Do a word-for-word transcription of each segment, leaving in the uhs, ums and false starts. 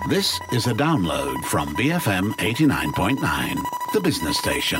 This is a download from B F M eighty-nine point nine, the business station.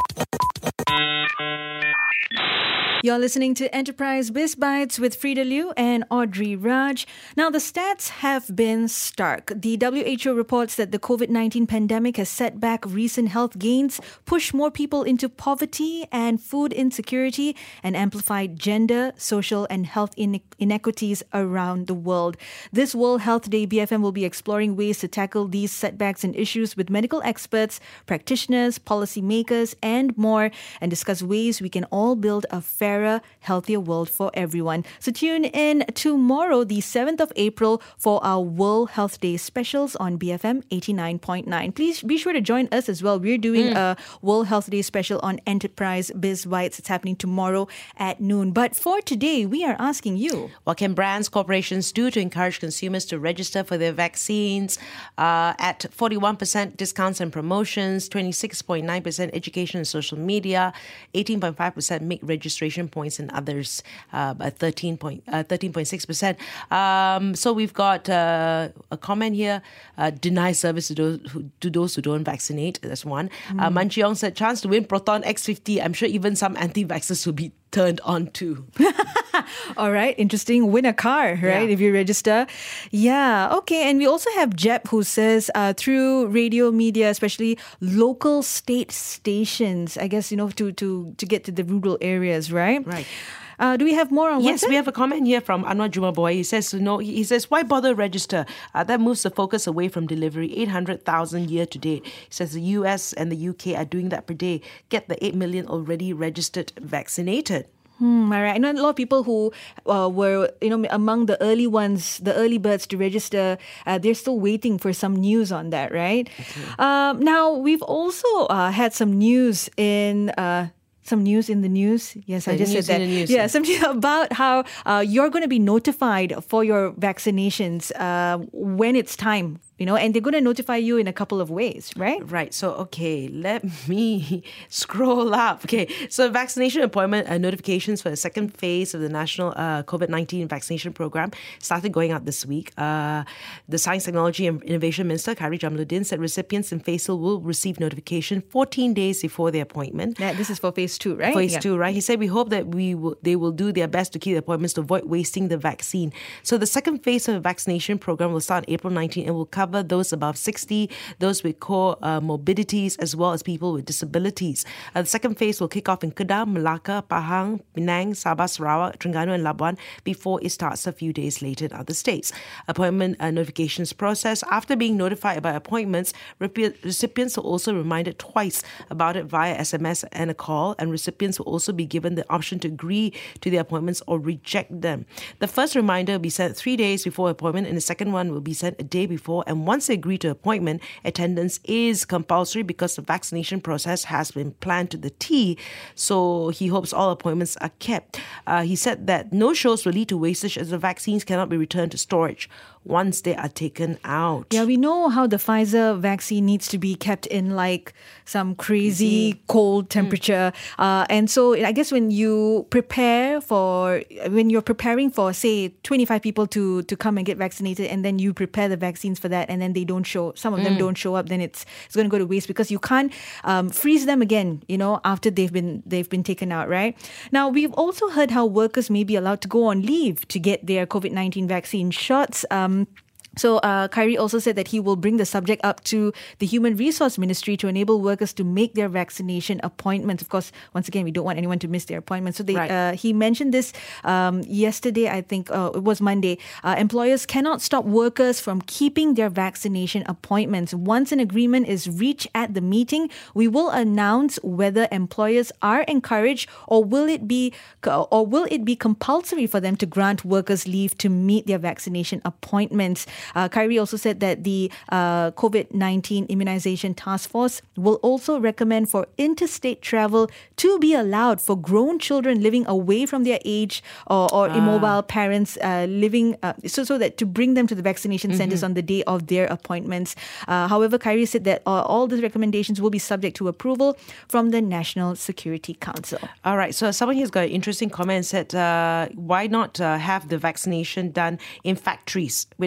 You're listening to Enterprise Biz Bites with Frida Liu and Audrey Raj. Now, the stats have been stark. The W H O reports that the covid nineteen pandemic has set back recent health gains, pushed more people into poverty and food insecurity, and amplified gender, social, and health ine- inequities around the world. This World Health Day, B F M will be exploring ways to tackle these setbacks and issues with medical experts, practitioners, policymakers, and more, and discuss ways we can all build a fair healthier world for everyone. So tune in tomorrow, the seventh of April, for our World Health Day specials on B F M eighty-nine point nine. Please be sure to join us as well. We're doing mm. a World Health Day special on Enterprise Biz Bites. It's happening tomorrow at noon. But for today, we are asking you, what can brands, corporations do to encourage consumers to register for their vaccines? Uh, at forty-one percent discounts and promotions, twenty-six point nine percent education and social media, eighteen point five percent make registration points and others uh, at thirteen point six percent. Um, so we've got uh, a comment here, uh, deny service to those, who, to those who don't vaccinate. That's one. Mm. Uh, Man Cheong said, chance to win Proton X fifty. I'm sure even some anti-vaxxers will be turned on too. All right, interesting. Win a car, right, yeah. if you register. Yeah, okay. And we also have Jeb who says uh, through radio media, especially local state stations, I guess, you know, to, to, to get to the rural areas, right? Right. Uh, do we have more on Yes, WhatsApp? we have a comment here from Anwar Jumaboy. He says, no, he says, why bother register? Uh, that moves the focus away from delivery. eight hundred thousand year to date. He says the U S and the U K are doing that per day. Get the eight million already registered vaccinated. Hmm, all right. I know a lot of people who uh, were, you know, among the early ones, the early birds to register. Uh, they're still waiting for some news on that, right? Okay. Um, now, we've also uh, had some news in... Uh, Some news in the news. Yes, I just said that. News, yeah, something about how uh, you're going to be notified for your vaccinations uh, when it's time. You know, and they're going to notify you in a couple of ways, right? Right. So, okay, let me scroll up. Okay, so vaccination appointment uh, notifications for the second phase of the national uh, covid nineteen vaccination program started going out this week. Uh, the Science, Technology and Innovation Minister, Khairy Jamaluddin, said recipients in phase two will receive notification fourteen days before their appointment. Yeah, this is for phase two, right? Phase yeah. two, right? He said, we hope that we will, they will do their best to keep the appointments to avoid wasting the vaccine. So the second phase of the vaccination program will start on April nineteenth and will cover those above sixty, those with core uh, morbidities, as well as people with disabilities. Uh, the second phase will kick off in Kedah, Melaka, Pahang, Penang, Sabah, Sarawak, Terengganu and Labuan before it starts a few days later in other states. Appointment uh, notifications process. After being notified about appointments, recipients will also reminded twice about it via S M S and a call, and recipients will also be given the option to agree to their appointments or reject them. The first reminder will be sent three days before appointment, and the second one will be sent a day before. And once they agree to appointment, attendance is compulsory because the vaccination process has been planned to the T. So he hopes all appointments are kept. Uh, he said that no shows will lead to wastage as the vaccines cannot be returned to storage once they are taken out. Yeah, we know how the Pfizer vaccine needs to be kept in like some crazy mm. cold temperature. Mm. Uh, and so I guess when you prepare for, when you're preparing for, say, twenty-five people to, to come and get vaccinated, and then you prepare the vaccines for that, and then they don't show, some of them mm. don't show up, then it's it's going to go to waste because you can't um, freeze them again, you know, after they've been they've been taken out, right? Now, we've also heard how workers may be allowed to go on leave to get their covid nineteen vaccine shots. Um, So uh, Khairy also said that he will bring the subject up to the Human Resource Ministry to enable workers to make their vaccination appointments. Of course, once again, we don't want anyone to miss their appointments. So they, right. uh, he mentioned this um, yesterday, I think uh, it was Monday. Uh, employers cannot stop workers from keeping their vaccination appointments. Once an agreement is reached at the meeting, we will announce whether employers are encouraged or will it be or will it be compulsory for them to grant workers leave to meet their vaccination appointments. Uh, Khairy also said that the uh, covid nineteen immunization task force will also recommend for interstate travel to be allowed for grown children living away from their age or, or ah. immobile parents uh, living, uh, so, so that to bring them to the vaccination mm-hmm. centers on the day of their appointments. Uh, however, Khairy said that uh, all these recommendations will be subject to approval from the National Security Council. All right, so someone here's got an interesting comment and said, uh, why not uh, have the vaccination done in factories with large number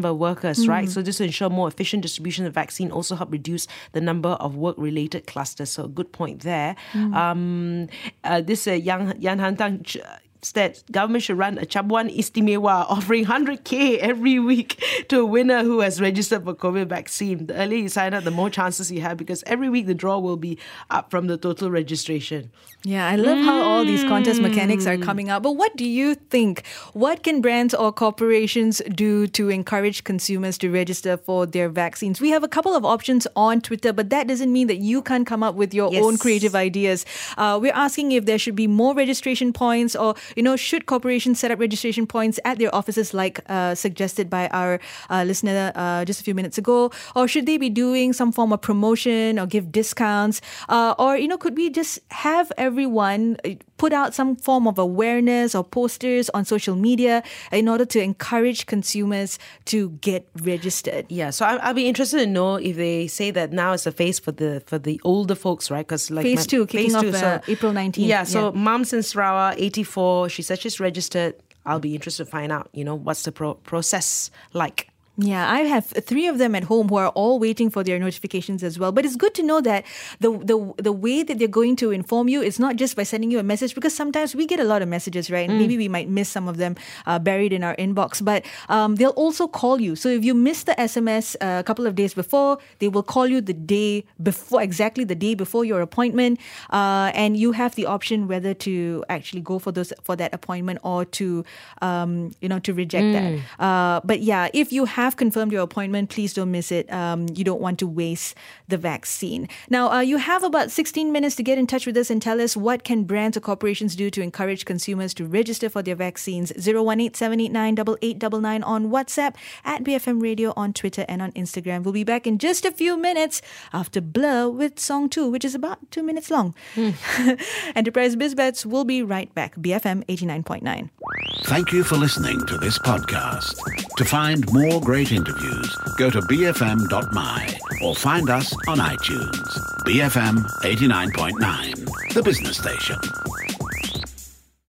uh, workers, mm. right? So this will ensure more efficient distribution of vaccine, also help reduce the number of work-related clusters. So a good point there. Mm. Um, uh, this uh, Yang Yan Hantang ch- said government should run a Cabuan Istimewa offering one hundred K every week to a winner who has registered for COVID vaccine. The earlier you sign up, the more chances you have, because every week the draw will be up from the total registration. Yeah, I love mm. how all these contest mechanics are coming up. But what do you think? What can brands or corporations do to encourage consumers to register for their vaccines? We have a couple of options on Twitter, but that doesn't mean that you can't come up with your yes. own creative ideas. Uh, we're asking if there should be more registration points, or, you know, should corporations set up registration points at their offices like uh, suggested by our uh, listener uh, just a few minutes ago? Or should they be doing some form of promotion or give discounts? Uh, or, you know, could we just have everyone put out some form of awareness or posters on social media in order to encourage consumers to get registered? Yeah, so I, I'll be interested to know if they say that now it's a phase for the for the older folks, right? Because like phase my, two, kicking phase off two, uh, so, April nineteenth. Yeah, so yeah. Mom's in Sarawak, eighty-four. She said she's registered. I'll be interested to find out, you know, what's the pro- process like. Yeah, I have three of them at home who are all waiting for their notifications as well. But it's good to know that the the the way that they're going to inform you is not just by sending you a message, because sometimes we get a lot of messages, right? Mm. Maybe we might miss some of them uh, buried in our inbox. But um, they'll also call you. So if you missed the S M S uh, a couple of days before, they will call you the day before, exactly the day before your appointment. Uh, and you have the option whether to actually go for those for that appointment or to, um, you know, to reject mm. that. Uh, but yeah, if you have confirmed your appointment, please don't miss it. Um, you don't want to waste the vaccine. Now, uh, you have about sixteen minutes to get in touch with us and tell us what can brands or corporations do to encourage consumers to register for their vaccines. zero one eight seven eight nine eight eight nine nine on WhatsApp, at B F M Radio on Twitter and on Instagram. We'll be back in just a few minutes after Blur with Song two, which is about two minutes long. Mm. Enterprise BizBets will be right back. B F M eighty-nine point nine. Thank you for listening to this podcast. To find more great interviews, go to b f m dot m y or find us on iTunes. B F M eighty-nine point nine, the business station.